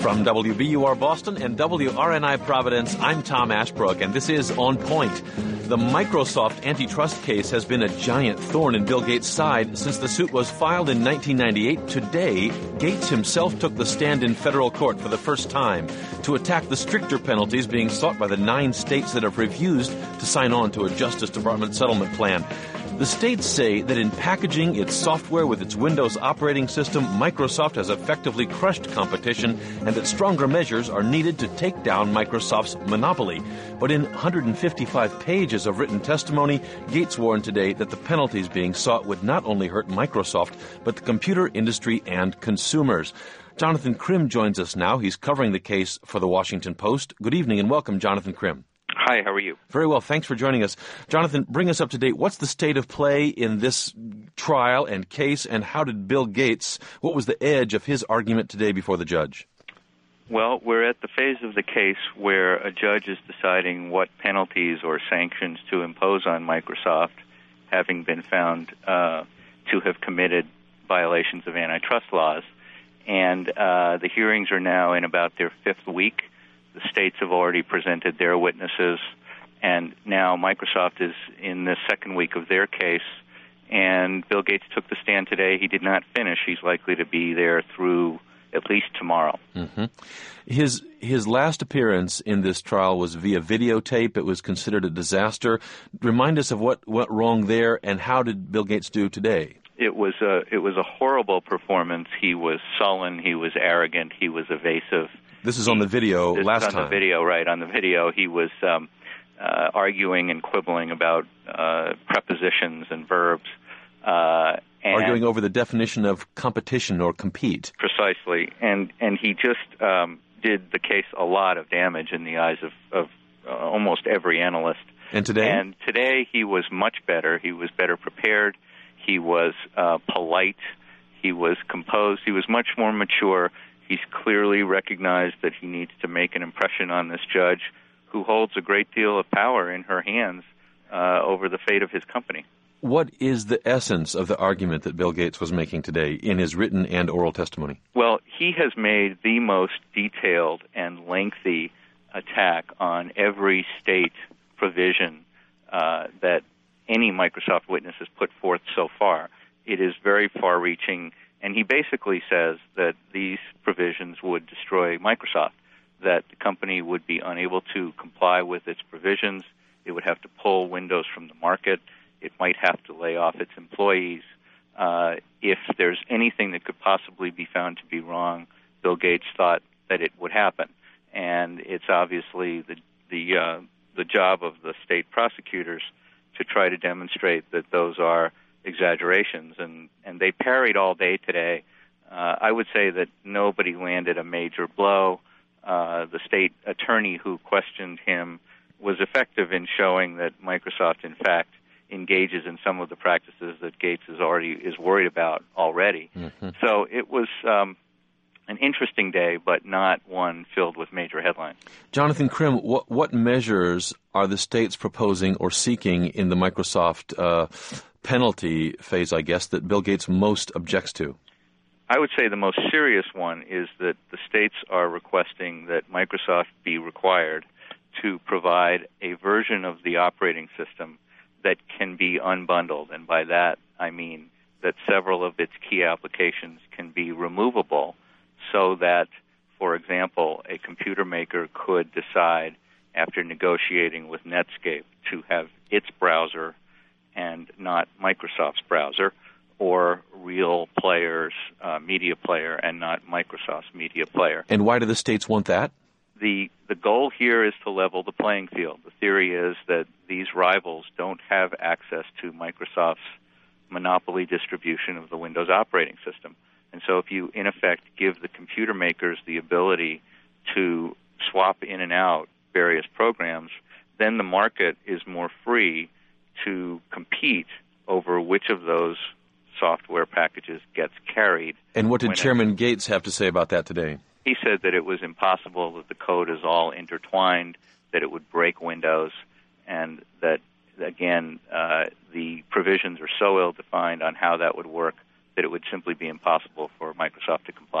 From WBUR Boston and WRNI Providence, I'm Tom Ashbrook, and this is On Point. The Microsoft antitrust case has been a giant thorn in Bill Gates' side since the suit was filed in 1998. Today, Gates himself took the stand in federal court for the first time to attack the stricter penalties being sought by the 9 states that have refused to sign on to a Justice Department settlement plan. The states say that in packaging its software with its Windows operating system, Microsoft has effectively crushed competition and that stronger measures are needed to take down Microsoft's monopoly. But in 155 pages of written testimony, Gates warned today that the penalties being sought would not only hurt Microsoft, but the computer industry and consumers. Jonathan Krim joins us now. He's covering the case for the Washington Post. Good evening and welcome, Jonathan Krim. Hi, how are you? Very well. Thanks for joining us. Jonathan, bring us up to date. What's the state of play in this trial and case, and how did Bill Gates, what was the edge of his argument today before the judge? Well, we're at the phase of the case where a judge is deciding what penalties or sanctions to impose on Microsoft, having been found to have committed violations of antitrust laws. And the hearings are now in about their 5th week. The states have already presented their witnesses, and now Microsoft is in the 2nd week of their case. And Bill Gates took the stand today. He did not finish. He's likely to be there through at least tomorrow. Mm-hmm. His last appearance in this trial was via videotape. It was considered a disaster. Remind us of what went wrong there, and how did Bill Gates do today? It was a horrible performance. He was sullen. He was arrogant. He was evasive. This is on the video last time. On the video, right. On the video, he was arguing and quibbling about prepositions and verbs. Arguing over the definition of competition or compete. Precisely. And he just did the case a lot of damage in the eyes of almost every analyst. And today? And today he was much better. He was better prepared. He was polite. He was composed. He was much more mature. He's clearly recognized that he needs to make an impression on this judge who holds a great deal of power in her hands over the fate of his company. What is the essence of the argument that Bill Gates was making today in his written and oral testimony? Well, he has made the most detailed and lengthy attack on every state provision that any Microsoft witness has put forth so far. It is very far-reaching. And he basically says that these provisions would destroy Microsoft, that the company would be unable to comply with its provisions. It would have to pull Windows from the market. It might have to lay off its employees. If there's anything that could possibly be found to be wrong, Bill Gates thought that it would happen. And it's obviously the job of the state prosecutors to try to demonstrate that those are exaggerations, and they parried all day today. I would say that nobody landed a major blow. The state attorney who questioned him was effective in showing that Microsoft, in fact, engages in some of the practices that Gates is worried about already. Mm-hmm. So it was an interesting day, but not one filled with major headlines. Jonathan Krim, what measures are the states proposing or seeking in the Microsoft penalty phase, I guess, that Bill Gates most objects to? I would say the most serious one is that the states are requesting that Microsoft be required to provide a version of the operating system that can be unbundled. And by that, I mean that several of its key applications can be removable so that, for example, a computer maker could decide, after negotiating with Netscape, to have its browser and not Microsoft's browser, or Real Player's media player and not Microsoft's media player. And why do the states want that? The goal here is to level the playing field. The theory is that these rivals don't have access to Microsoft's monopoly distribution of the Windows operating system. And so if you, in effect, give the computer makers the ability to swap in and out various programs, then the market is more free to compete over which of those software packages gets carried. And what did Chairman Gates have to say about that today? He said that it was impossible, that the code is all intertwined, that it would break Windows, and that, again, the provisions are so ill-defined on how that would work that it would simply be impossible for Microsoft to comply.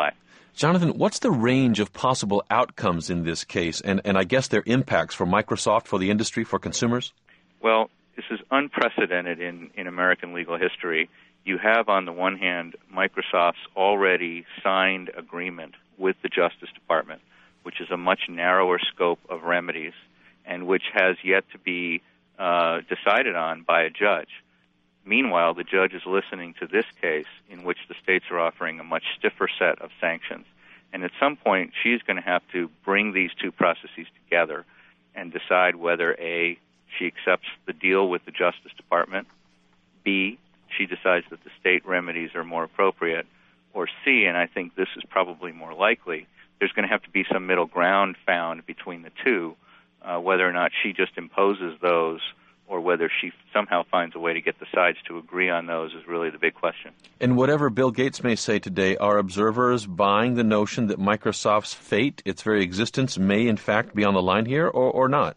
Jonathan, what's the range of possible outcomes in this case, and I guess their impacts for Microsoft, for the industry, for consumers? Well, this is unprecedented in American legal history. You have, on the one hand, Microsoft's already signed agreement with the Justice Department, which is a much narrower scope of remedies and which has yet to be decided on by a judge. Meanwhile, the judge is listening to this case in which the states are offering a much stiffer set of sanctions. And at some point, she's going to have to bring these two processes together and decide whether, A, she accepts the deal with the Justice Department, B, she decides that the state remedies are more appropriate, or C, and I think this is probably more likely, there's going to have to be some middle ground found between the two, whether or not she just imposes those or whether she somehow finds a way to get the sides to agree on those is really the big question. And whatever Bill Gates may say today, are observers buying the notion that Microsoft's fate, its very existence, may in fact be on the line here, or not?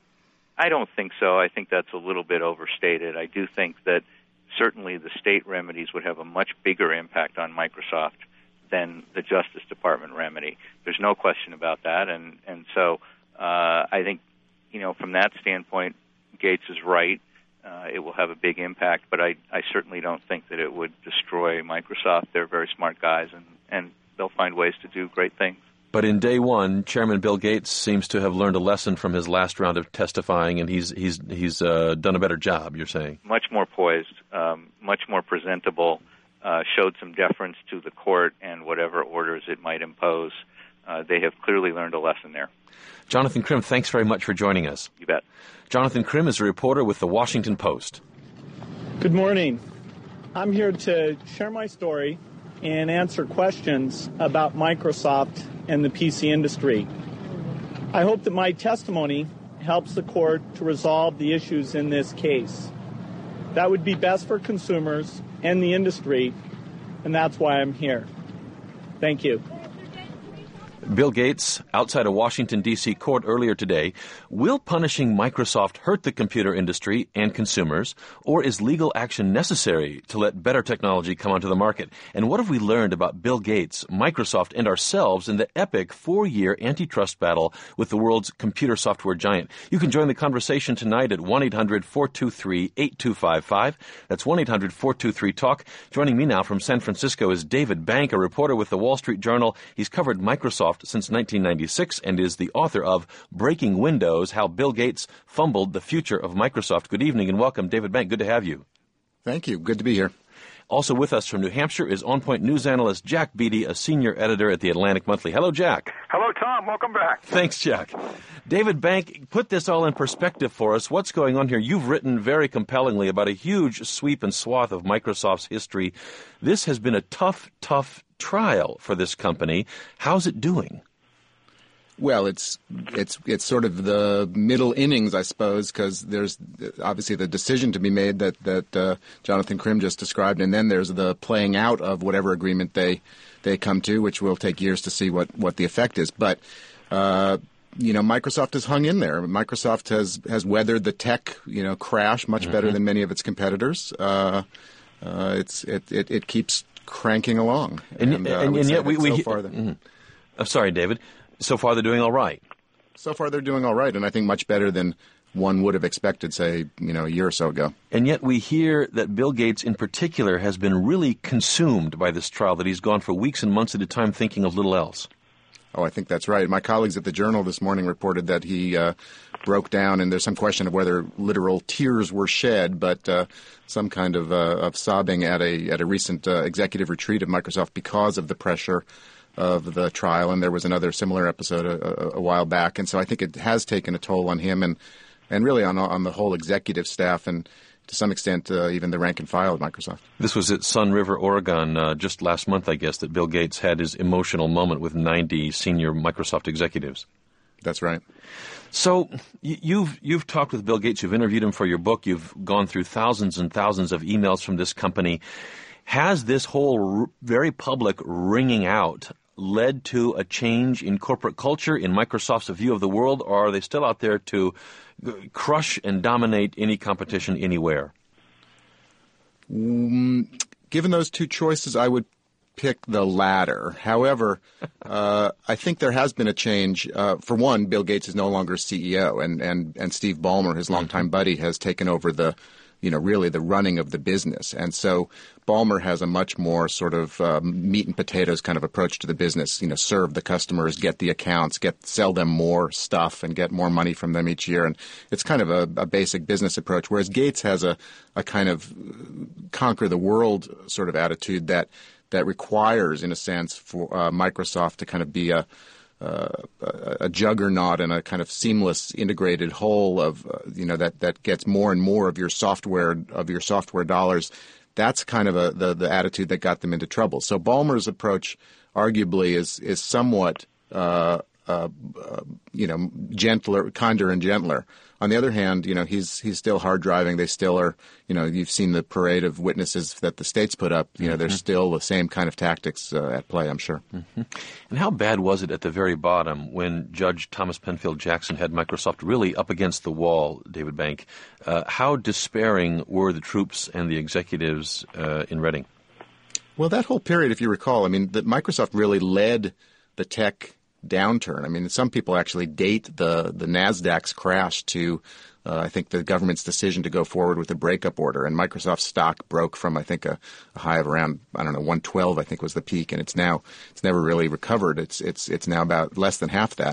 I don't think so. I think that's a little bit overstated. I do think that certainly the state remedies would have a much bigger impact on Microsoft than the Justice Department remedy. There's no question about that. And so I think, from that standpoint, Gates is right. It will have a big impact, but I certainly don't think that it would destroy Microsoft. They're very smart guys, and they'll find ways to do great things. But in day one, Chairman Bill Gates seems to have learned a lesson from his last round of testifying, and he's done a better job, you're saying. Much more poised, much more presentable, showed some deference to the court and whatever orders it might impose. They have clearly learned a lesson there. Jonathan Krim, thanks very much for joining us. You bet. Jonathan Krim is a reporter with The Washington Post. Good morning. I'm here to share my story and answer questions about Microsoft and the PC industry. I hope that my testimony helps the court to resolve the issues in this case. That would be best for consumers and the industry, and that's why I'm here. Thank you. Bill Gates, outside a Washington, D.C. court earlier today, will punishing Microsoft hurt the computer industry and consumers, or is legal action necessary to let better technology come onto the market? And what have we learned about Bill Gates, Microsoft, and ourselves in the epic 4-year antitrust battle with the world's computer software giant? You can join the conversation tonight at 1-800-423-8255. That's 1-800-423-TALK. Joining me now from San Francisco is David Bank, a reporter with the Wall Street Journal. He's covered Microsoft since 1996 and is the author of Breaking Windows, How Bill Gates Fumbled the Future of Microsoft. Good evening and welcome, David Bank. Good to have you. Thank you. Good to be here. Also with us from New Hampshire is On Point news analyst Jack Beatty, a senior editor at the Atlantic Monthly. Hello, Jack. Hello, Tom. Welcome back. Thanks, Jack. David Bank, put this all in perspective for us. What's going on here? You've written very compellingly about a huge sweep and swath of Microsoft's history. This has been a tough trial for this company. How's it doing? Well, it's sort of the middle innings, I suppose, because there's obviously the decision to be made that Jonathan Krim just described, and then there's the playing out of whatever agreement they come to, which will take years to see what the effect is. But Microsoft has hung in there. Microsoft has weathered the tech crash much better than many of its competitors. It keeps cranking along, and yet we so far. I'm sorry, David. So far, they're doing all right. So far, they're doing all right, and I think much better than one would have expected, say, a year or so ago. And yet we hear that Bill Gates in particular has been really consumed by this trial, that he's gone for weeks and months at a time thinking of little else. Oh, I think that's right. My colleagues at the Journal this morning reported that he broke down, and there's some question of whether literal tears were shed, but some kind of sobbing at a recent executive retreat of Microsoft because of the pressure of the trial, and there was another similar episode a while back. And so I think it has taken a toll on him and really on the whole executive staff and to some extent even the rank and file at Microsoft. This was at Sun River, Oregon, just last month, I guess, that Bill Gates had his emotional moment with 90 senior Microsoft executives. That's right. So you've talked with Bill Gates, you've interviewed him for your book, you've gone through thousands and thousands of emails from this company. Has this whole very public ringing out led to a change in corporate culture, in Microsoft's view of the world, or are they still out there to crush and dominate any competition anywhere? Given those two choices, I would pick the latter. However, I think there has been a change. For one, Bill Gates is no longer CEO, and Steve Ballmer, his longtime buddy, has taken over really the running of the business. And so Ballmer has a much more sort of meat and potatoes kind of approach to the business, serve the customers, get the accounts, sell them more stuff and get more money from them each year. And it's kind of a basic business approach, whereas Gates has a kind of conquer the world sort of attitude that requires, in a sense, for Microsoft to kind of be a juggernaut and a kind of seamless, integrated whole of that gets more and more of your software dollars. That's kind of the attitude that got them into trouble. So Ballmer's approach, arguably, is somewhat gentler, kinder and gentler. On the other hand, he's still hard driving. They still are, you've seen the parade of witnesses that the states put up. There's still the same kind of tactics at play, I'm sure. Mm-hmm. And how bad was it at the very bottom when Judge Thomas Penfield Jackson had Microsoft really up against the wall, David Bank? How despairing were the troops and the executives in Reading? Well, that whole period, if you recall, Microsoft really led the tech downturn. Some people actually date the NASDAQ's crash to, I think, the government's decision to go forward with a breakup order. And Microsoft stock broke from, I think, a high of around, 112, I think was the peak. And it's never really recovered. It's now about less than half that.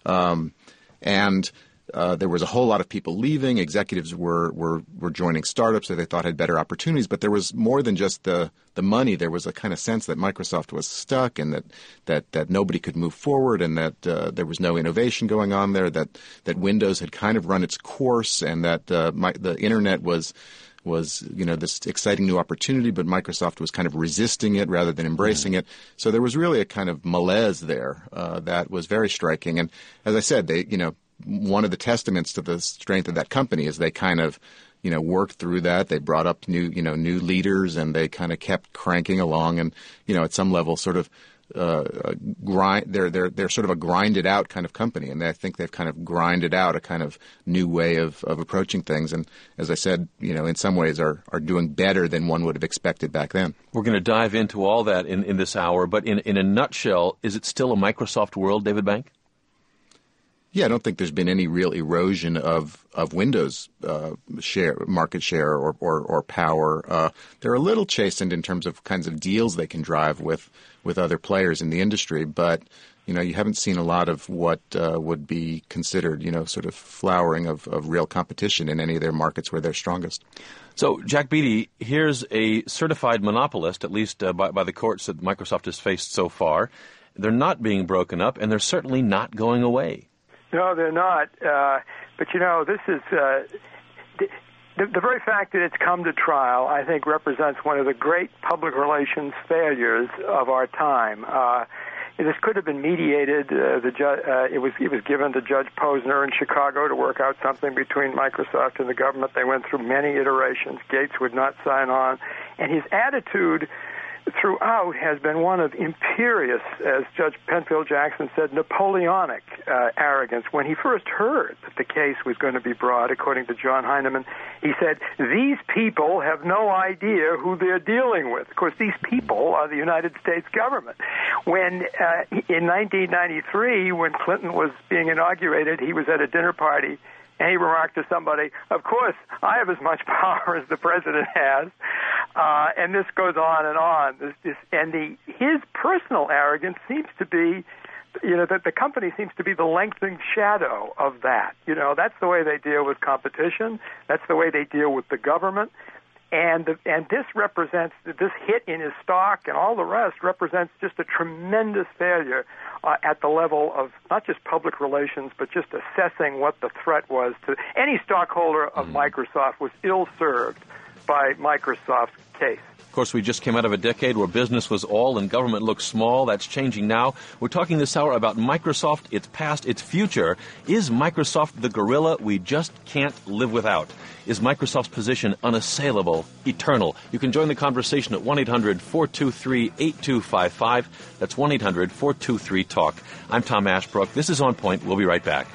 There was a whole lot of people leaving. Executives were joining startups that they thought had better opportunities. But there was more than just the money. There was a kind of sense that Microsoft was stuck and that nobody could move forward and that there was no innovation going on there, that Windows had kind of run its course and that the Internet was this exciting new opportunity, but Microsoft was kind of resisting it rather than embracing it. So there was really a kind of malaise there that was very striking. And as I said, one of the testaments to the strength of that company is they kind of, worked through that. They brought up new leaders, and they kind of kept cranking along. And at some level, sort of grind. They're sort of a grinded out kind of company, and I think they've kind of grinded out a kind of new way of approaching things. And as I said, in some ways are doing better than one would have expected back then. We're going to dive into all that in this hour, but in a nutshell, is it still a Microsoft world, David Bank? Yeah, I don't think there's been any real erosion of Windows market share or power. They're a little chastened in terms of kinds of deals they can drive with other players in the industry, but you haven't seen a lot of what would be considered sort of flowering of real competition in any of their markets where they're strongest. So, Jack Beatty, here's a certified monopolist, at least by the courts that Microsoft has faced so far. They're not being broken up, and they're certainly not going away. No, they're not. But, this is the very fact that it's come to trial, I think, represents one of the great public relations failures of our time. This could have been mediated. It was given to Judge Posner in Chicago to work out something between Microsoft and the government. They went through many iterations. Gates would not sign on. And his attitude throughout has been one of imperious, as Judge Penfield Jackson said, Napoleonic arrogance. When he first heard that the case was going to be brought, according to John Heinemann, he said, these people have no idea who they're dealing with. Of course, these people are the United States government. When in 1993, when Clinton was being inaugurated, he was at a dinner party, and he remarked to somebody, of course, I have as much power as the president has. And this goes on and on. His personal arrogance seems to be, that the company seems to be the lengthening shadow of that. That's the way they deal with competition. That's the way they deal with the government. And this represents, this hit in his stock and all the rest represents just a tremendous failure at the level of not just public relations, but just assessing what the threat was to any stockholder of Microsoft was ill-served by Microsoft's case. Of course, we just came out of a decade where business was all and government looked small. That's changing now. We're talking this hour about Microsoft, its past, its future. Is Microsoft the gorilla we just can't live without? Is Microsoft's position unassailable, eternal? You can join the conversation at 1-800-423-8255. That's 1-800-423-TALK. I'm Tom Ashbrook. This is On Point. We'll be right back.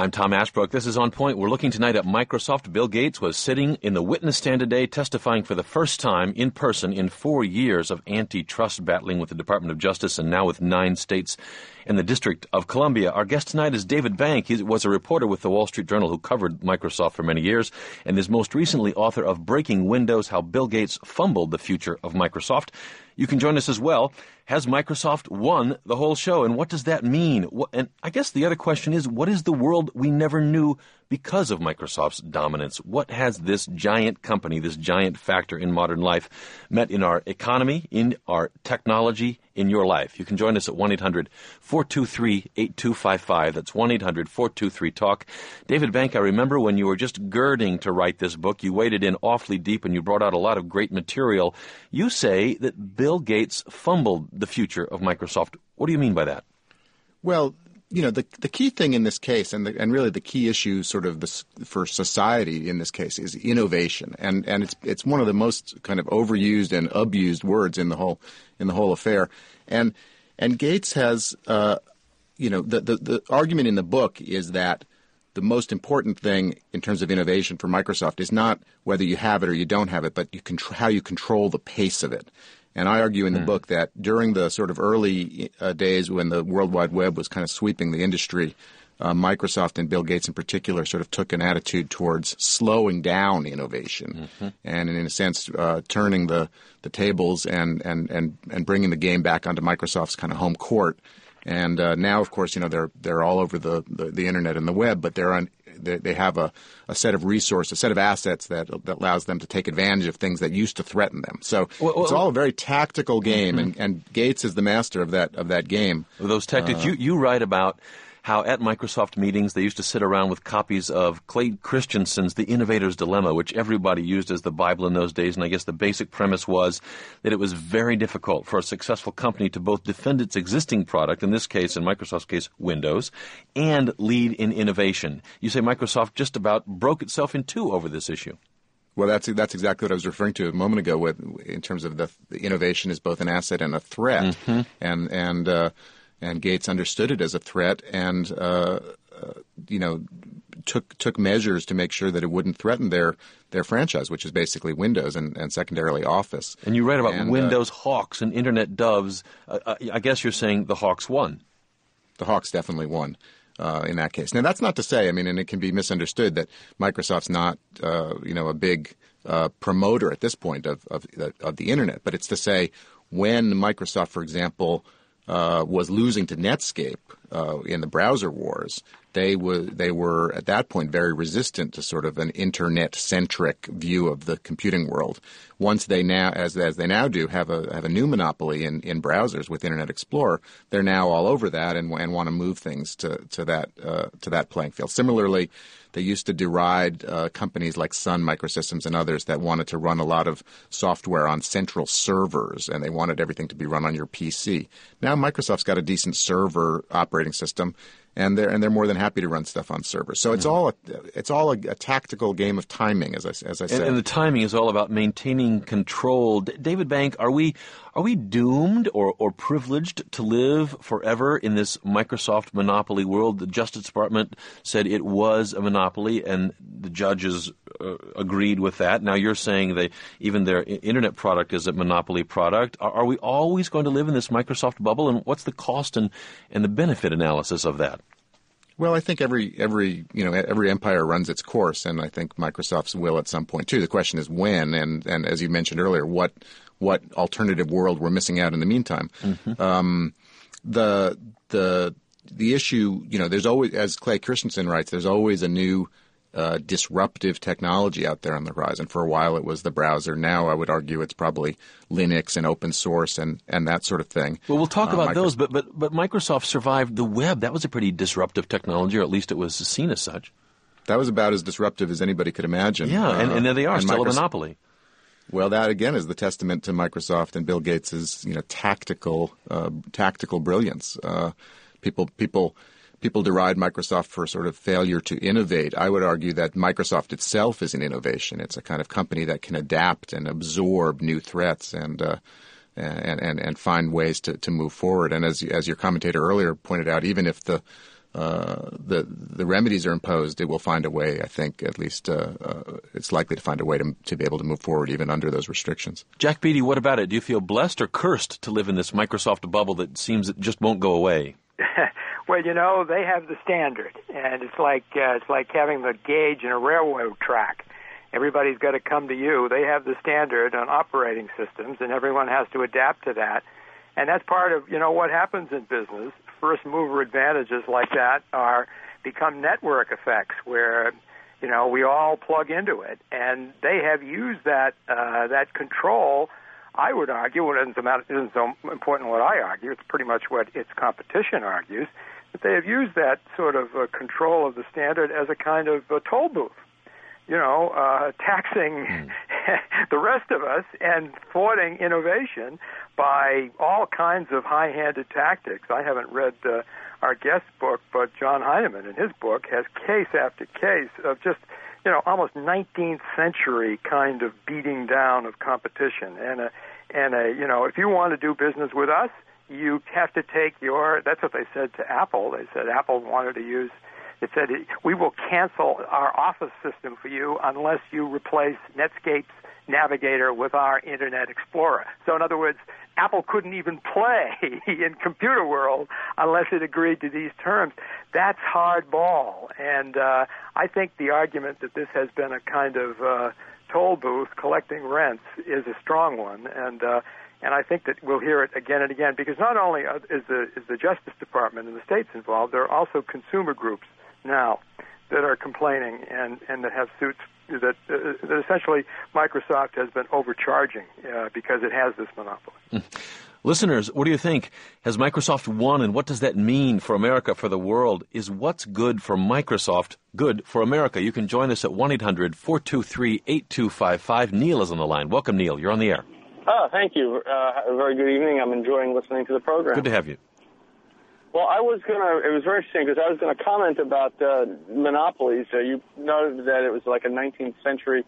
I'm Tom Ashbrook. This is On Point. We're looking tonight at Microsoft. Bill Gates was sitting in the witness stand today testifying for the first time in person in 4 years of antitrust battling with the Department of Justice and now with 9 states and the District of Columbia. Our guest tonight is David Bank. He was a reporter with the Wall Street Journal who covered Microsoft for many years and is most recently author of Breaking Windows, How Bill Gates Fumbled the Future of Microsoft. You can join us as well. Has Microsoft won the whole show, and what does that mean? And I guess the other question is, what is the world we never knew because of Microsoft's dominance? What has this giant company, this giant factor in modern life, meant in our economy, in our technology, in your life? You can join us at 1-800-423-8255. That's 1-800-423-TALK. David Bank, I remember when you were just girding to write this book, you waded in awfully deep and you brought out a lot of great material. You say that Bill Gates fumbled the future of Microsoft. What do you mean by that? Well, the key thing in this case, and really the key issue, sort of for society in this case, is innovation, and it's one of the most kind of overused and abused words in the whole affair, and Gates has, the argument in the book is that the most important thing in terms of innovation for Microsoft is not whether you have it or you don't have it, but how you control the pace of it. And I argue in the book that during the sort of early days when the World Wide Web was kind of sweeping the industry, Microsoft and Bill Gates in particular sort of took an attitude towards slowing down innovation and in a sense turning the tables and bringing the game back onto Microsoft's kind of home court. And now, of course, they're all over the internet and the web, but they have a set of resources, a set of assets that allows them to take advantage of things that used to threaten them. So it's all a very tactical game, and Gates is the master of that game. Those tactics. You write about how at Microsoft meetings they used to sit around with copies of Clay Christensen's The Innovator's Dilemma, which everybody used as the Bible in those days. And I guess the basic premise was that it was very difficult for a successful company to both defend its existing product, in this case, in Microsoft's case, Windows, and lead in innovation. You say Microsoft just about broke itself in two over this issue. Well, that's exactly what I was referring to a moment ago in terms of the innovation is both an asset and a threat. And Gates understood it as a threat and, took measures to make sure that it wouldn't threaten their franchise, which is basically Windows and secondarily Office. And you write about Windows hawks and Internet doves. I guess you're saying the hawks won. The hawks definitely won in that case. Now, that's not to say, and it can be misunderstood that Microsoft's not, a big promoter at this point of the Internet. But it's to say when Microsoft, for example, was losing to Netscape in the browser wars, they were at that point very resistant to sort of an internet-centric view of the computing world. Once they now, as they now do, have a new monopoly in browsers with Internet Explorer, they're now all over that and want to move things to that playing field. Similarly, they used to deride companies like Sun Microsystems and others that wanted to run a lot of software on central servers, and they wanted everything to be run on your PC. Now Microsoft's got a decent server operating system, and they're more than happy to run stuff on servers. So it's all a tactical game of timing, as I said. And the timing is all about maintaining control. David Bank, are we doomed or privileged to live forever in this Microsoft monopoly world? The Justice Department said it was a monopoly, and the judges agreed with that. Now you're saying even their Internet product is a monopoly product. Are we always going to live in this Microsoft bubble, and what's the cost and the benefit analysis of that? Well, I think every empire runs its course, and I think Microsoft's will at some point too. The question is when, and as you mentioned earlier, what alternative world we're missing out in the meantime. The issue, there's always, as Clay Christensen writes, there's always a new disruptive technology out there on the horizon. For a while it was the browser. Now I would argue it's probably Linux and open source and that sort of thing. Well, we'll talk about those, but Microsoft survived the web. That was a pretty disruptive technology, or at least it was seen as such. That was about as disruptive as anybody could imagine. Yeah, and there they are, still a monopoly. Well, that again is the testament to Microsoft and Bill Gates' tactical brilliance. People deride Microsoft for sort of failure to innovate. I would argue that Microsoft itself is an innovation. It's a kind of company that can adapt and absorb new threats and find ways to move forward. And as your commentator earlier pointed out, even if the the remedies are imposed, it will find a way. I think at least it's likely to find a way to be able to move forward even under those restrictions. Jack Beatty, what about it? Do you feel blessed or cursed to live in this Microsoft bubble that seems it just won't go away? Well, they have the standard, and it's like having the gauge in a railroad track. Everybody's got to come to you. They have the standard on operating systems, and everyone has to adapt to that. And that's part of, what happens in business. First mover advantages like that become network effects where, we all plug into it. And they have used that control, I would argue, it isn't so important what I argue, it's pretty much what its competition argues, but they have used that sort of control of the standard as a kind of a toll booth. Taxing the rest of us and thwarting innovation by all kinds of high-handed tactics. I haven't read our guest's book, but John Heinemann in his book has case after case of just, almost 19th century kind of beating down of competition. And if you want to do business with us, you have to take that's what they said to Apple. They said Apple wanted to use It said, we will cancel our Office system for you unless you replace Netscape's Navigator with our Internet Explorer. So in other words, Apple couldn't even play in computer world unless it agreed to these terms. That's hardball. And I think the argument that this has been a kind of toll booth collecting rents is a strong one. And I think that we'll hear it again and again, because not only is the Justice Department and the states involved, there are also consumer groups now that are complaining and that have suits that essentially Microsoft has been overcharging because it has this monopoly. Listeners, what do you think? Has Microsoft won, and what does that mean for America, for the world? Is what's good for Microsoft good for America? You can join us at 1-800-423-8255. Neil is on the line. Welcome, Neil. You're on the air. Oh, thank you. A very good evening. I'm enjoying listening to the program. Good to have you. Well, it was very interesting because I was going to comment about monopolies. You noted that it was like a 19th century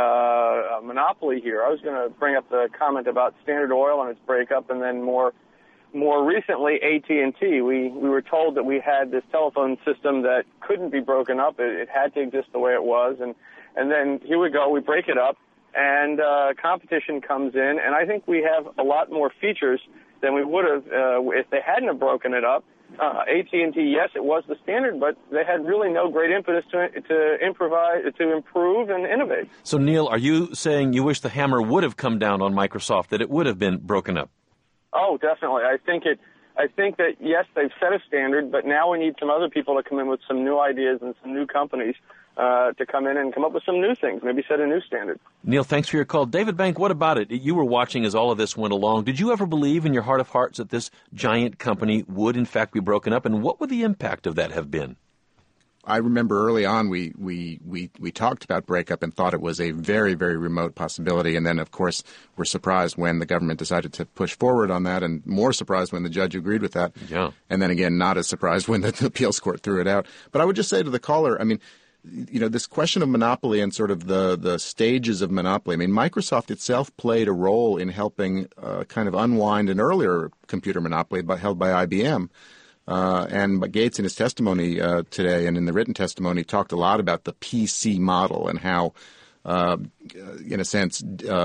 monopoly here. I was going to bring up the comment about Standard Oil and its breakup, and then more recently AT&T. We were told that we had this telephone system that couldn't be broken up. It had to exist the way it was, and then here we go. We break it up, and competition comes in, and I think we have a lot more features than we would have if they hadn't have broken it up. AT&T, yes, it was the standard, but they had really no great impetus to improvise, to improve and innovate. So, Neil, are you saying you wish the hammer would have come down on Microsoft, that it would have been broken up? Oh, definitely. I think that, yes, they've set a standard, but now we need some other people to come in with some new ideas and some new companies to come in and come up with some new things, maybe set a new standard. Neil, thanks for your call. David Bank, what about it? You were watching as all of this went along. Did you ever believe in your heart of hearts that this giant company would, in fact, be broken up? And what would the impact of that have been? I remember early on we talked about breakup and thought it was a very, very remote possibility. And then, of course, were surprised when the government decided to push forward on that, and more surprised when the judge agreed with that. Yeah. And then again, not as surprised when the appeals court threw it out. But I would just say to the caller, I mean, this question of monopoly and sort of the stages of monopoly. I mean, Microsoft itself played a role in helping kind of unwind an earlier computer monopoly held by IBM. And Gates in his testimony today and in the written testimony talked a lot about the PC model and how, in a sense,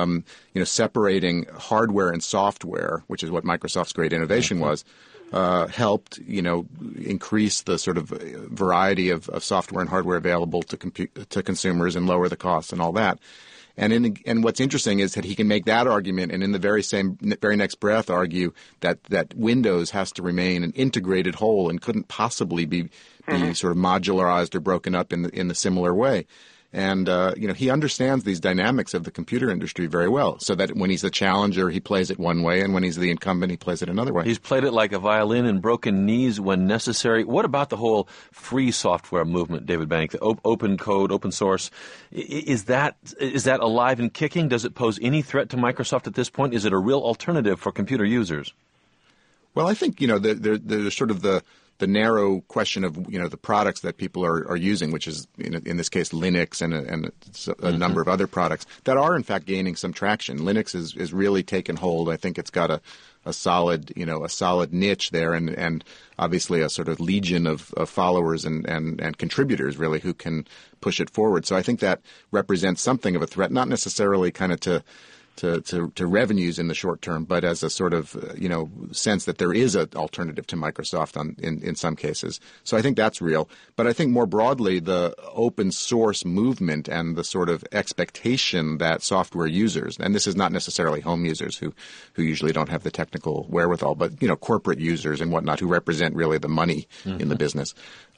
separating hardware and software, which is what Microsoft's great innovation was, helped, increase the sort of variety of software and hardware available to consumers and lower the costs and all that. And what's interesting is that he can make that argument and in the very next breath argue that Windows has to remain an integrated whole and couldn't possibly be sort of modularized or broken up in the similar way. And, he understands these dynamics of the computer industry very well, so that when he's the challenger, he plays it one way, and when he's the incumbent, he plays it another way. He's played it like a violin and broken knees when necessary. What about the whole free software movement, David Bank, the open code, open source? Is that alive and kicking? Does it pose any threat to Microsoft at this point? Is it a real alternative for computer users? Well, I think, there's sort of the the narrow question of the products that people are using, which is in this case Linux and a number of other products that are in fact gaining some traction. Linux is really taken hold. I think it's got a solid niche there, and obviously a sort of legion of followers and contributors really who can push it forward. So I think that represents something of a threat, not necessarily kind of to revenues in the short term, but as a sort of sense that there is an alternative to Microsoft in some cases. So I think that's real. But I think more broadly, the open source movement and the sort of expectation that software users, and this is not necessarily home users who usually don't have the technical wherewithal, but corporate users and whatnot who represent really the money in the business.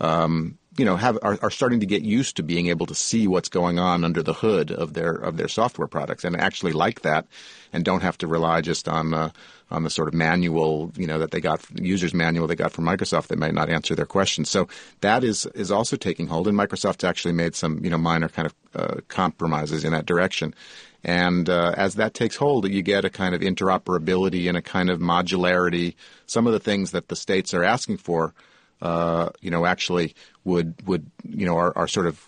Are starting to get used to being able to see what's going on under the hood of their software products and actually like that, and don't have to rely just on the sort of manual that they got, user's manual they got from Microsoft that might not answer their questions. So that is also taking hold, and Microsoft's actually made some minor kind of compromises in that direction. And as that takes hold, you get a kind of interoperability and a kind of modularity. Some of the things that the states are asking for, actually would are sort of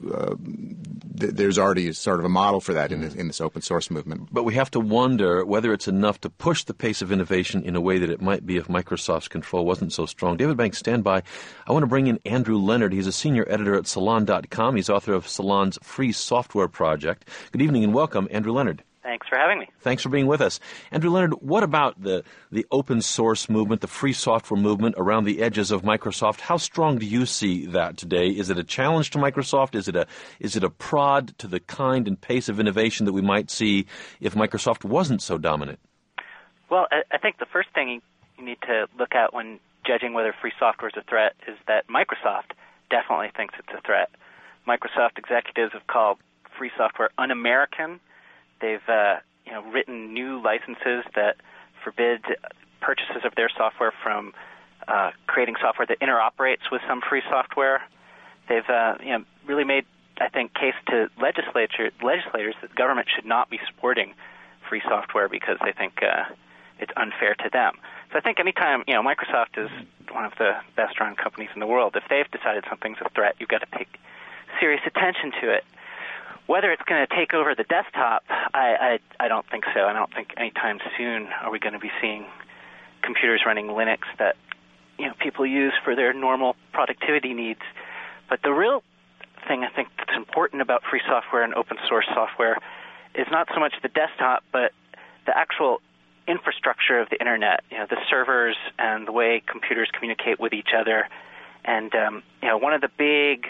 there's already sort of a model for that in this open source movement. But we have to wonder whether it's enough to push the pace of innovation in a way that it might be if Microsoft's control wasn't so strong. David Banks, stand by. I want to bring in Andrew Leonard. He's a senior editor at Salon.com. He's author of Salon's Free Software Project. Good evening and welcome, Andrew Leonard. Thanks for having me. Thanks for being with us. Andrew Leonard, what about the open source movement, the free software movement around the edges of Microsoft? How strong do you see that today? Is it a challenge to Microsoft? Is it a prod to the kind and pace of innovation that we might see if Microsoft wasn't so dominant? Well, I think the first thing you need to look at when judging whether free software is a threat is that Microsoft definitely thinks it's a threat. Microsoft executives have called free software un-American. They've written new licenses that forbid purchases of their software from creating software that interoperates with some free software. They've really made, I think, case to legislators that the government should not be supporting free software because they think it's unfair to them. So I think anytime, Microsoft is one of the best-run companies in the world. If they've decided something's a threat, you've got to pay serious attention to it. Whether it's going to take over the desktop, I don't think so. I don't think anytime soon are we going to be seeing computers running Linux that people use for their normal productivity needs. But the real thing I think that's important about free software and open source software is not so much the desktop, but the actual infrastructure of the internet. The servers and the way computers communicate with each other. And one of the big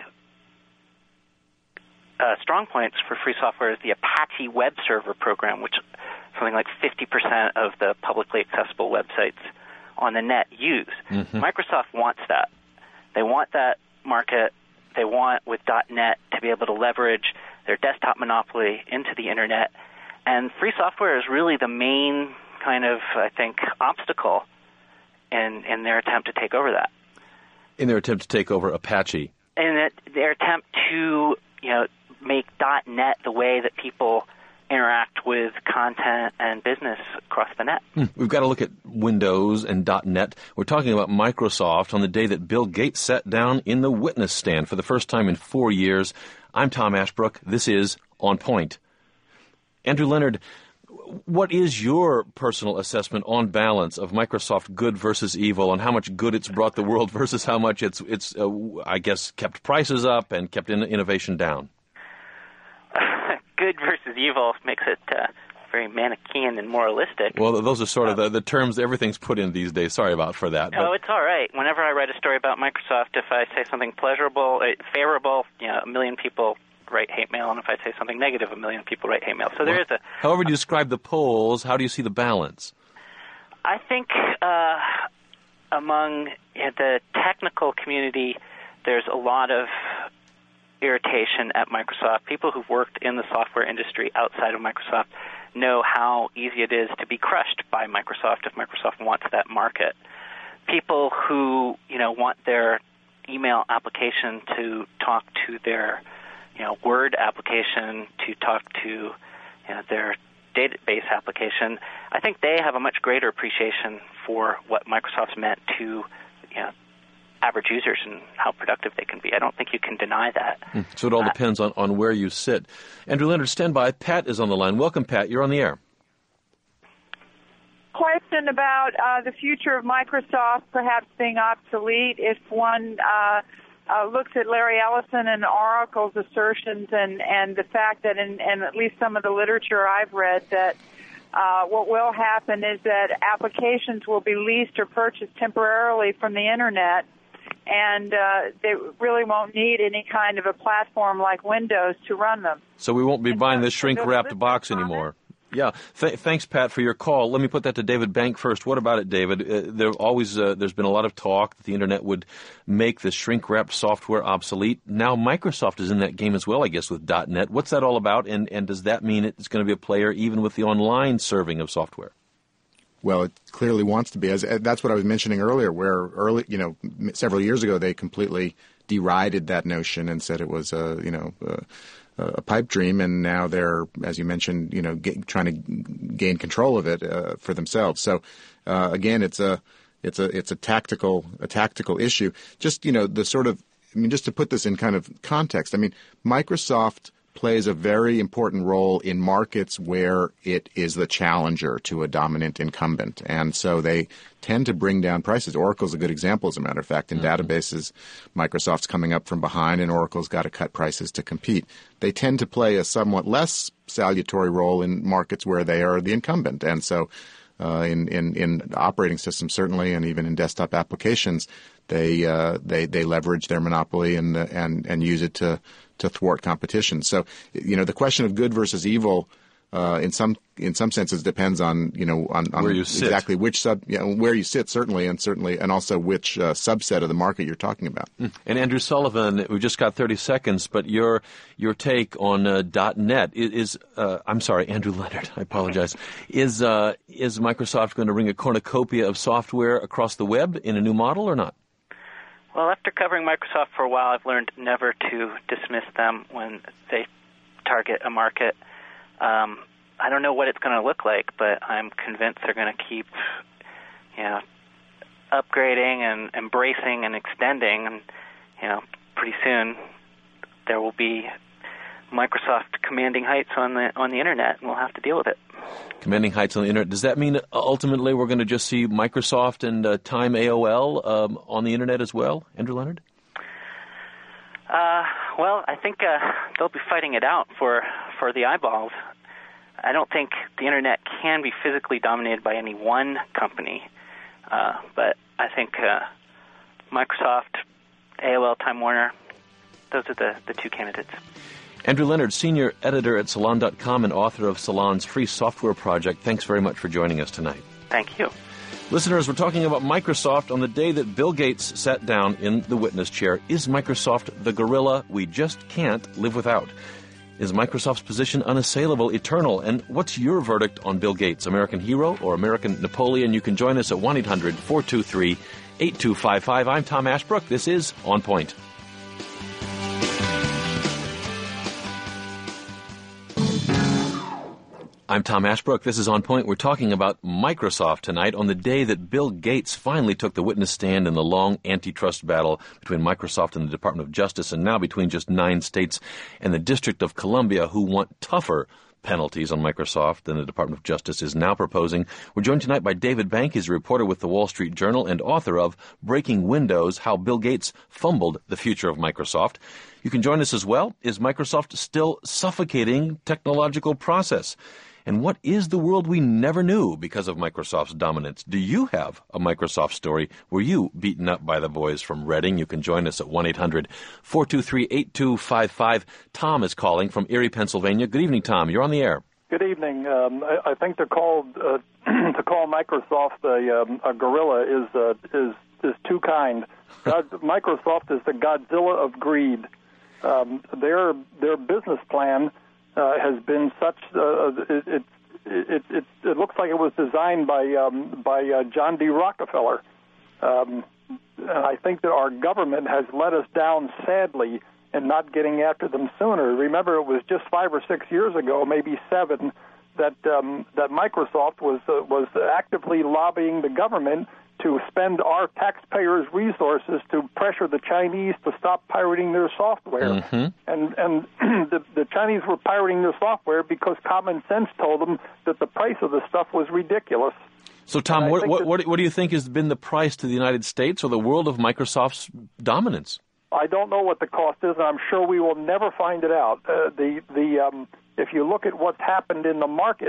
strong points for free software is the Apache Web Server program, which something like 50% of the publicly accessible websites on the net use. Mm-hmm. Microsoft wants that. They want that market. They want, with .NET, to be able to leverage their desktop monopoly into the internet. And free software is really the main kind of, I think, obstacle in their attempt to take over that. In their attempt to take over Apache? In their attempt to, make .NET the way that people interact with content and business across the net. We've got to look at Windows and .NET. We're talking about Microsoft on the day that Bill Gates sat down in the witness stand for the first time in 4 years. I'm Tom Ashbrook. This is On Point. Andrew Leonard, what is your personal assessment on balance of Microsoft good versus evil, and how much good it's brought the world versus how much it's kept prices up and kept innovation down? Good versus evil makes it very Manichaean and moralistic. Well, those are sort of the terms everything's put in these days. Sorry for that. Oh, it's all right. Whenever I write a story about Microsoft, if I say something favorable, 1 million people write hate mail, and if I say something negative, 1 million people write hate mail. So there is a... However you describe the polls, how do you see the balance? I think among the technical community, there's a lot of irritation at Microsoft. People who've worked in the software industry outside of Microsoft know how easy it is to be crushed by Microsoft if Microsoft wants that market. People who, want their email application to talk to their, Word application, to talk to, their database application, I think they have a much greater appreciation for what Microsoft's meant to, average users and how productive they can be. I don't think you can deny that. So it all depends on where you sit. Andrew Leonard, stand by. Pat is on the line. Welcome, Pat. You're on the air. Question about the future of Microsoft perhaps being obsolete if one looks at Larry Ellison and Oracle's assertions and the fact that in at least some of the literature I've read that what will happen is that applications will be leased or purchased temporarily from the Internet, and they really won't need any kind of a platform like Windows to run them. So we won't be buying this shrink-wrapped box anymore. Yeah. Thanks, Pat, for your call. Let me put that to David Bank first. What about it, David? There's been a lot of talk that the Internet would make the shrink-wrapped software obsolete. Now Microsoft is in that game as well, I guess, with .NET. What's that all about, and does that mean it's going to be a player even with the online serving of software? Well, it clearly wants to be. That's what I was mentioning earlier, where several years ago they completely derided that notion and said it was a pipe dream, and now they're, as you mentioned, trying to gain control of it for themselves. So again, it's a tactical issue. Just just to put this in kind of context. I mean, Microsoft plays a very important role in markets where it is the challenger to a dominant incumbent. And so they tend to bring down prices. Oracle's a good example, as a matter of fact. In databases, Microsoft's coming up from behind, and Oracle's got to cut prices to compete. They tend to play a somewhat less salutary role in markets where they are the incumbent. And so in operating systems, certainly, and even in desktop applications, they leverage their monopoly and use it to thwart competition. So, the question of good versus evil, in some senses, depends on where you sit. Exactly which where you sit, certainly, and also which subset of the market you're talking about. And Andrew Sullivan, we just got 30 seconds, but your take on .NET is I'm sorry, Andrew Leonard, I apologize. Is Microsoft going to bring a cornucopia of software across the web in a new model or not? Well, after covering Microsoft for a while, I've learned never to dismiss them when they target a market. I don't know what it's going to look like, but I'm convinced they're going to keep, upgrading and embracing and extending, and pretty soon there will be Microsoft commanding heights on the Internet, and we'll have to deal with it. Commanding heights on the Internet. Does that mean ultimately we're going to just see Microsoft and Time AOL on the Internet as well, Andrew Leonard? Well, I think they'll be fighting it out for the eyeballs. I don't think the Internet can be physically dominated by any one company, but I think Microsoft, AOL, Time Warner, those are the two candidates. Andrew Leonard, senior editor at Salon.com and author of Salon's Free Software Project. Thanks very much for joining us tonight. Thank you. Listeners, we're talking about Microsoft on the day that Bill Gates sat down in the witness chair. Is Microsoft the gorilla we just can't live without? Is Microsoft's position unassailable, eternal? And what's your verdict on Bill Gates, American hero or American Napoleon? You can join us at 1-800-423-8255. I'm Tom Ashbrook. This is On Point. I'm Tom Ashbrook. This is On Point. We're talking about Microsoft tonight on the day that Bill Gates finally took the witness stand in the long antitrust battle between Microsoft and the Department of Justice, and now between just 9 states and the District of Columbia, who want tougher penalties on Microsoft than the Department of Justice is now proposing. We're joined tonight by David Bank. He's a reporter with the Wall Street Journal and author of Breaking Windows, How Bill Gates Fumbled the Future of Microsoft. You can join us as well. Is Microsoft still suffocating technological process? And what is the world we never knew because of Microsoft's dominance? Do you have a Microsoft story? Were you beaten up by the boys from Reading? You can join us at 1-800-423-8255. Tom is calling from Erie, Pennsylvania. Good evening, Tom. You're on the air. Good evening. I think to call Microsoft a gorilla is too kind. Microsoft is the Godzilla of greed. Their business plan has been such. It looks like it was designed by John D. Rockefeller. And I think that our government has let us down sadly in not getting after them sooner. Remember, it was just 5 or 6 years ago, maybe 7, that Microsoft was actively lobbying the government to spend our taxpayers' resources to pressure the Chinese to stop pirating their software. And the Chinese were pirating their software because common sense told them that the price of the stuff was ridiculous. So, Tom, what do you think has been the price to the United States or the world of Microsoft's dominance? I don't know what the cost is, and I'm sure we will never find it out. If you look at what's happened in the market,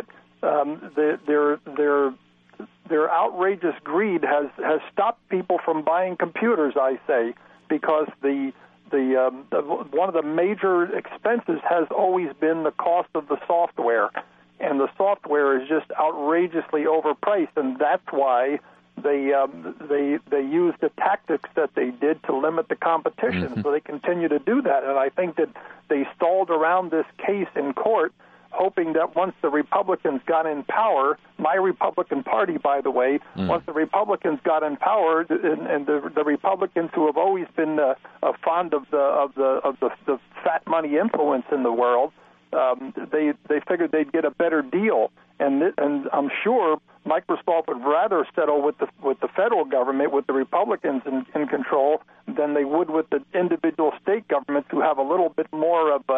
their outrageous greed has stopped people from buying computers, I say, because the one of the major expenses has always been the cost of the software, and the software is just outrageously overpriced, and that's why they used the tactics that they did to limit the competition. So they continue to do that, and I think that they stalled around this case in court, hoping that once the Republicans got in power, my Republican Party, by the way, once the Republicans got in power, and the Republicans who have always been fond of the fat money influence in the world, they figured they'd get a better deal, and I'm sure Microsoft would rather settle with the federal government, with the Republicans in control, than they would with the individual state governments who have a little bit more of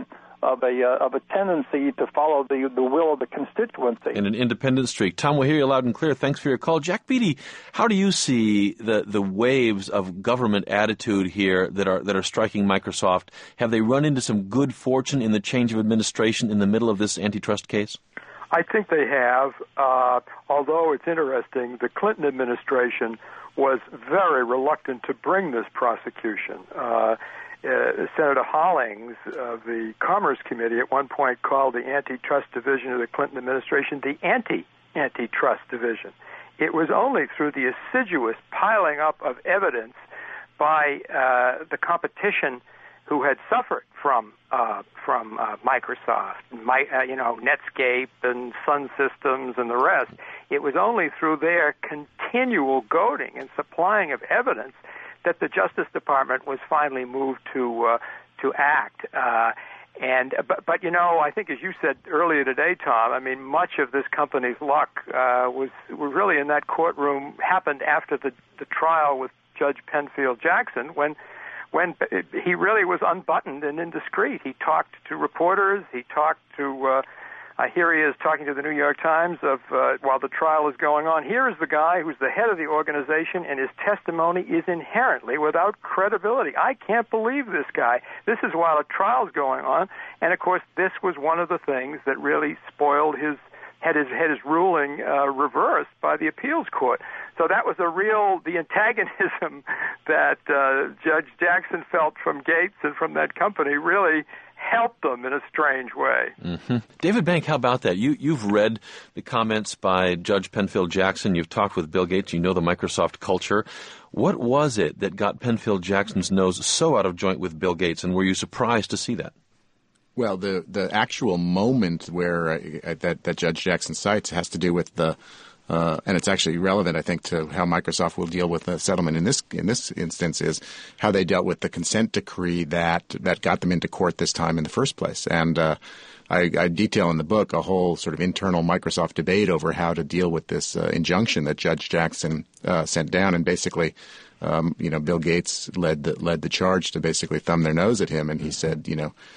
a tendency to follow the will of the constituency. And an independent streak. Tom, we'll hear you loud and clear. Thanks for your call. Jack Beatty, how do you see the waves of government attitude here that are striking Microsoft? Have they run into some good fortune in the change of administration in the middle of this antitrust case? I think they have, although it's interesting, the Clinton administration was very reluctant to bring this prosecution. Senator Hollings of the Commerce Committee at one point called the antitrust division of the Clinton administration the anti-antitrust division. It was only through the assiduous piling up of evidence by the competition who had suffered from Microsoft, Netscape and Sun Systems and the rest. It was only through their continual goading and supplying of evidence that the Justice Department was finally moved to act. But I think, as you said earlier today, Tom, I mean, much of this company's luck was really in that courtroom happened after the trial with Judge Penfield Jackson, when he really was unbuttoned and indiscreet. He talked to reporters. He talked to. Here he is talking to the New York Times while the trial is going on. Here is the guy who's the head of the organization, and his testimony is inherently without credibility. I can't believe this guy. This is while a trial's going on, and of course, this was one of the things that really spoiled his ruling reversed by the appeals court. So that was the antagonism that Judge Jackson felt from Gates and from that company really helped them in a strange way. David Bank, how about that? You've read the comments by Judge Penfield Jackson. You've talked with Bill Gates. You know the Microsoft culture. What was it that got Penfield Jackson's nose so out of joint with Bill Gates, and were you surprised to see that? Well, the actual moment where that Judge Jackson cites has to do with and it's actually relevant, I think, to how Microsoft will deal with the settlement in this instance, is how they dealt with the consent decree that got them into court this time in the first place. And I detail in the book a whole sort of internal Microsoft debate over how to deal with this injunction that Judge Jackson sent down, and basically. Bill Gates led the charge to basically thumb their nose at him, and he said,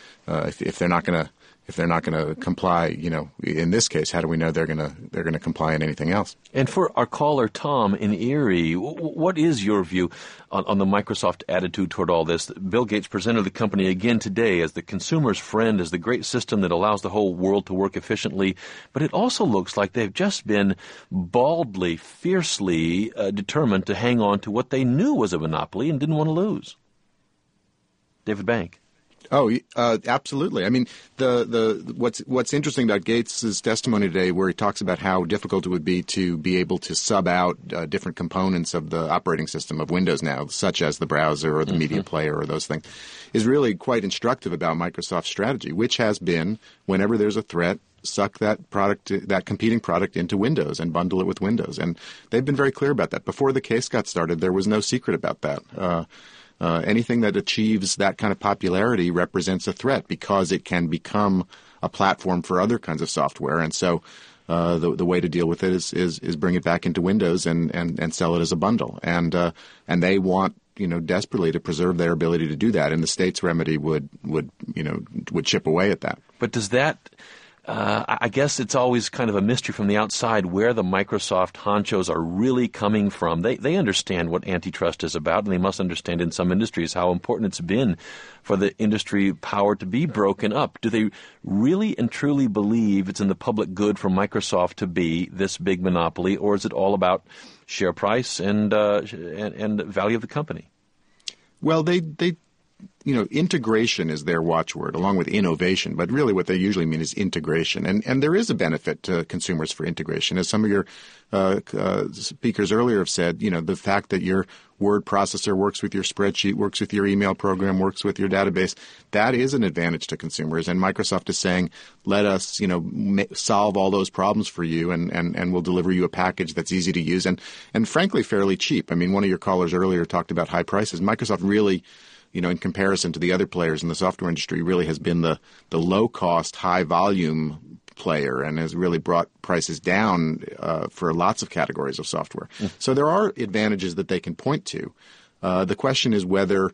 if they're not going to comply, in this case, how do we know they're going to comply in anything else? And for our caller Tom in Erie, what is your view on the Microsoft attitude toward all this? Bill Gates presented the company again today as the consumer's friend, as the great system that allows the whole world to work efficiently. But it also looks like they've just been baldly, fiercely determined to hang on to what they knew was a monopoly and didn't want to lose. David Bank. Oh, absolutely. I mean, what's interesting about Gates' testimony today, where he talks about how difficult it would be to be able to sub out different components of the operating system of Windows now, such as the browser or the media player or those things, is really quite instructive about Microsoft's strategy, which has been, whenever there's a threat, suck that competing product into Windows and bundle it with Windows. And they've been very clear about that. Before the case got started, there was no secret about that. Anything that achieves that kind of popularity represents a threat because it can become a platform for other kinds of software. And so the way to deal with it is bring it back into Windows and sell it as a bundle. And they want, desperately to preserve their ability to do that. And the state's remedy would chip away at that. But does that, I guess it's always kind of a mystery from the outside where the Microsoft honchos are really coming from. They understand what antitrust is about, and they must understand in some industries how important it's been for the industry power to be broken up. Do they really and truly believe it's in the public good for Microsoft to be this big monopoly, or is it all about share price and value of the company? Well, they integration is their watchword, along with innovation. But really what they usually mean is integration. And there is a benefit to consumers for integration. As some of your speakers earlier have said, the fact that your word processor works with your spreadsheet, works with your email program, works with your database, that is an advantage to consumers. And Microsoft is saying, let us, solve all those problems for you, and we'll deliver you a package that's easy to use and frankly fairly cheap. I mean, one of your callers earlier talked about high prices. Microsoft really, in comparison to the other players in the software industry, really has been the low-cost, high-volume player and has really brought prices down for lots of categories of software. So there are advantages that they can point to. The question is whether,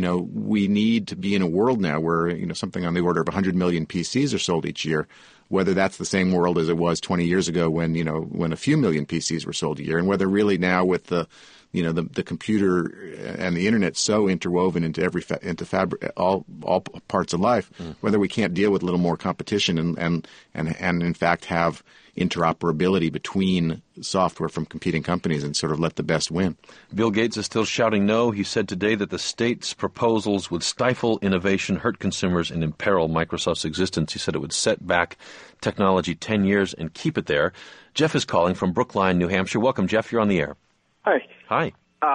we need to be in a world now where, something on the order of 100 million PCs are sold each year, whether that's the same world as it was 20 years ago when a few million PCs were sold a year, and whether really now with the computer and the internet so interwoven into fabric, all parts of life, whether we can't deal with a little more competition and in fact have interoperability between software from competing companies and sort of let the best win. Bill Gates is still shouting no. He said today that the state's proposals would stifle innovation, hurt consumers, and imperil Microsoft's existence. He said it would set back technology 10 years and keep it there. Jeff is calling from Brookline, New Hampshire. Welcome, Jeff. You're on the air. Hi. Hi.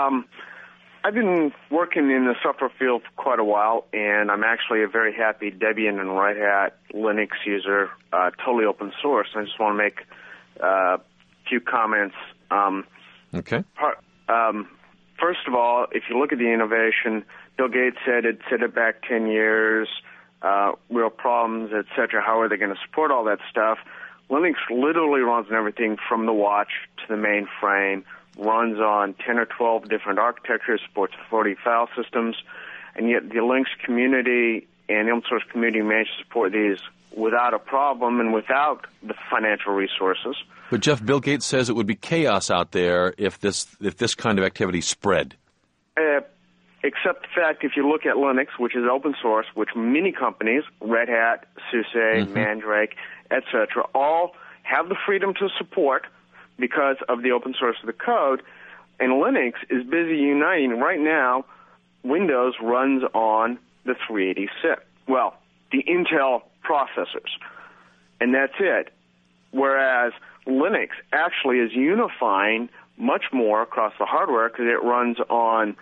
I've been working in the software field for quite a while, and I'm actually a very happy Debian and Red Hat Linux user, totally open source. I just want to make a few comments. Okay. First of all, if you look at the innovation, Bill Gates said it'd set it back 10 years, real problems, etc. How are they going to support all that stuff? Linux literally runs on everything from the watch to the mainframe, runs on 10 or 12 different architectures, supports 40 file systems, and yet the Linux community and the open source community managed to support these without a problem and without the financial resources. But Jeff, Bill Gates says it would be chaos out there if this kind of activity spread. Except the fact, if you look at Linux, which is open source, which many companies, Red Hat, SUSE, Mandrake, etc., all have the freedom to support because of the open source of the code, and Linux is busy uniting. Right now, Windows runs on the 386. Well, the Intel processors, and that's it. Whereas Linux actually is unifying much more across the hardware because it runs on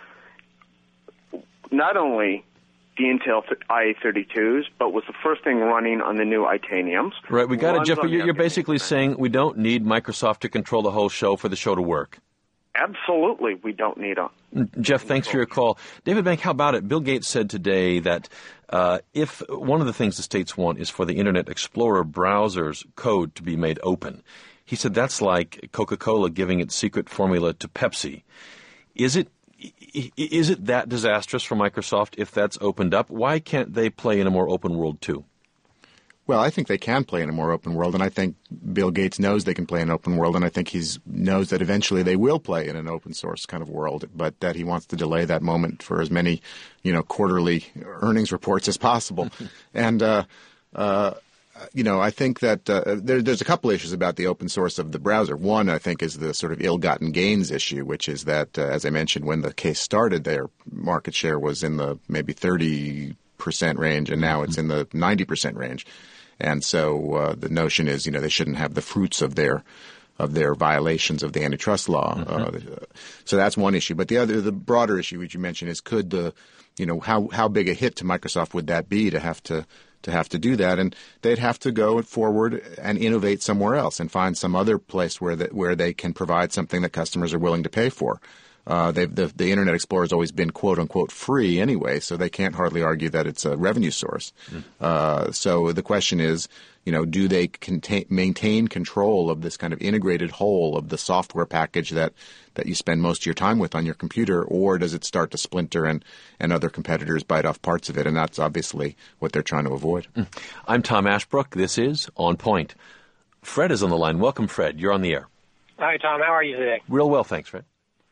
not only the Intel IA32s, but was the first thing running on the new Itaniums. Right, we got it, Jeff, but you're basically saying we don't need Microsoft to control the whole show for the show to work. Absolutely, we don't need them. Jeff, thanks for your call. David Bank, how about it? Bill Gates said today that if one of the things the states want is for the Internet Explorer browser's code to be made open. He said that's like Coca-Cola giving its secret formula to Pepsi. Is it that disastrous for Microsoft if that's opened up? Why can't they play in a more open world too? Well, I think they can play in a more open world, and I think Bill Gates knows they can play in an open world, and I think he knows that eventually they will play in an open source kind of world, but that he wants to delay that moment for as many, quarterly earnings reports as possible. And I think that there's a couple issues about the open source of the browser. One, I think, is the sort of ill-gotten gains issue, which is that, as I mentioned, when the case started, their market share was in the maybe 30% range, and now it's in the 90% range. And so the notion is, they shouldn't have the fruits of their violations of the antitrust law. So that's one issue. But the broader issue, which you mentioned, is how big a hit to Microsoft would that be to have to do that? And they'd have to go forward and innovate somewhere else and find some other place where they can provide something that customers are willing to pay for. The Internet Explorer has always been quote unquote free anyway, so they can't hardly argue that it's a revenue source. So the question is, do they maintain control of this kind of integrated whole of the software package that you spend most of your time with on your computer, or does it start to splinter and other competitors bite off parts of it? And that's obviously what they're trying to avoid. I'm Tom Ashbrook. This is On Point. Fred is on the line. Welcome, Fred. You're on the air. Hi, Tom. How are you today? Real well, thanks, Fred.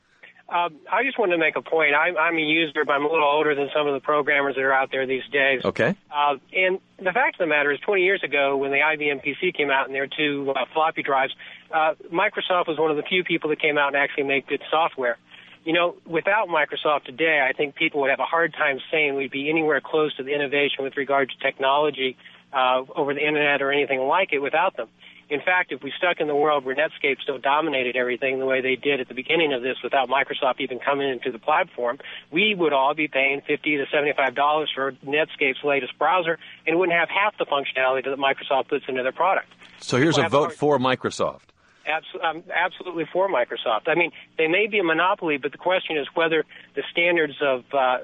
I just wanted to make a point. I'm a user, but I'm a little older than some of the programmers that are out there these days. Okay. And the fact of the matter is 20 years ago when the IBM PC came out and there were two floppy drives, Microsoft was one of the few people that came out and actually made good software. Without Microsoft today, I think people would have a hard time saying we'd be anywhere close to the innovation with regard to technology over the Internet or anything like it without them. In fact, if we stuck in the world where Netscape still dominated everything the way they did at the beginning of this without Microsoft even coming into the platform, we would all be paying $50 to $75 for Netscape's latest browser and wouldn't have half the functionality that Microsoft puts into their product. So here's a vote for Microsoft. I'm absolutely for Microsoft. I mean, they may be a monopoly, but the question is whether the standards of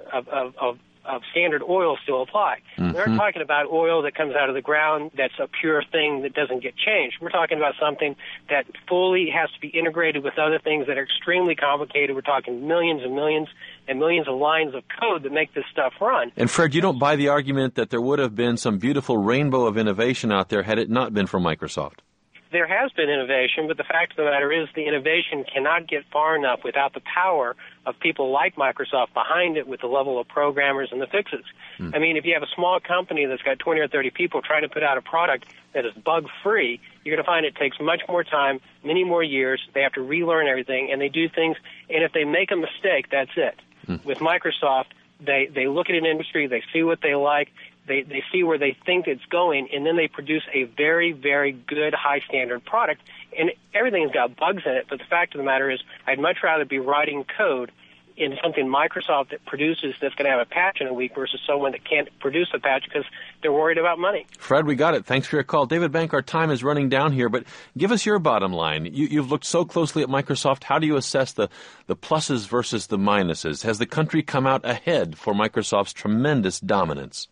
standard oil still apply. We're talking about oil that comes out of the ground that's a pure thing that doesn't get changed. We're talking about something that fully has to be integrated with other things that are extremely complicated. We're talking millions and millions and millions of lines of code that make this stuff run. And Fred, you don't buy the argument that there would have been some beautiful rainbow of innovation out there had it not been for Microsoft? There has been innovation, but the fact of the matter is the innovation cannot get far enough without the power of people like Microsoft behind it with the level of programmers and the fixes. I mean, if you have a small company that's got 20 or 30 people trying to put out a product that is bug-free, you're going to find it takes much more time, many more years. They have to relearn everything, and they do things, and if they make a mistake, that's it. With Microsoft, they look at an industry, they see what they like, they see where they think it's going, and then they produce a very, very good, high-standard product. And everything's got bugs in it, but the fact of the matter is I'd much rather be writing code in something Microsoft that produces that's going to have a patch in a week versus someone that can't produce a patch because they're worried about money. Fred, we got it. Thanks for your call. David Bank, our time is running down here, but give us your bottom line. You've looked so closely at Microsoft. How do you assess the pluses versus the minuses? Has the country come out ahead for Microsoft's tremendous dominance?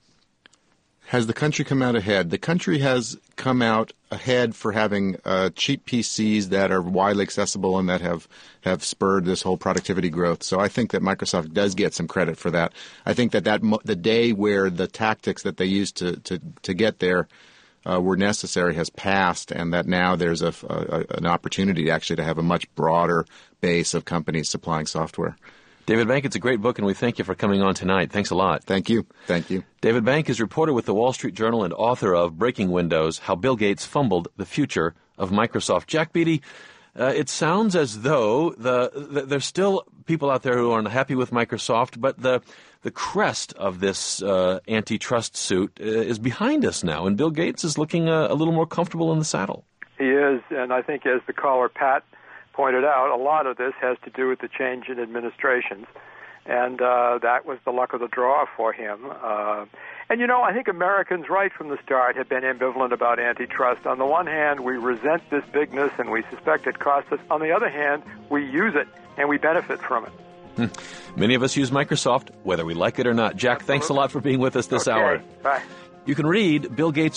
Has the country come out ahead? The country has come out ahead for having cheap PCs that are widely accessible and that have spurred this whole productivity growth. So I think that Microsoft does get some credit for that. I think that the day where the tactics that they used to get there were necessary has passed, and that now there's an opportunity actually to have a much broader base of companies supplying software. David Bank, it's a great book, and we thank you for coming on tonight. Thanks a lot. Thank you. Thank you. David Bank is reporter with the Wall Street Journal and author of Breaking Windows, How Bill Gates Fumbled the Future of Microsoft. Jack Beatty, it sounds as though there's still people out there who are unhappy with Microsoft, but the crest of this antitrust suit is behind us now, and Bill Gates is looking a little more comfortable in the saddle. He is, and I think as the caller, Pat, pointed out, a lot of this has to do with the change in administrations, and that was the luck of the draw for him. And, I think Americans right from the start have been ambivalent about antitrust. On the one hand, we resent this bigness and we suspect it costs us. On the other hand, we use it and we benefit from it. Many of us use Microsoft, whether we like it or not. Jack, thanks a lot for being with us this hour. Bye. You can read Bill Gates'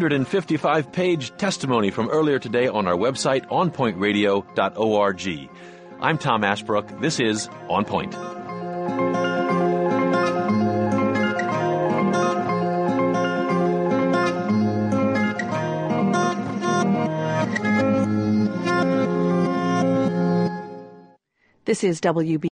155-page testimony from earlier today on our website, onpointradio.org. I'm Tom Ashbrook. This is On Point. This is WB.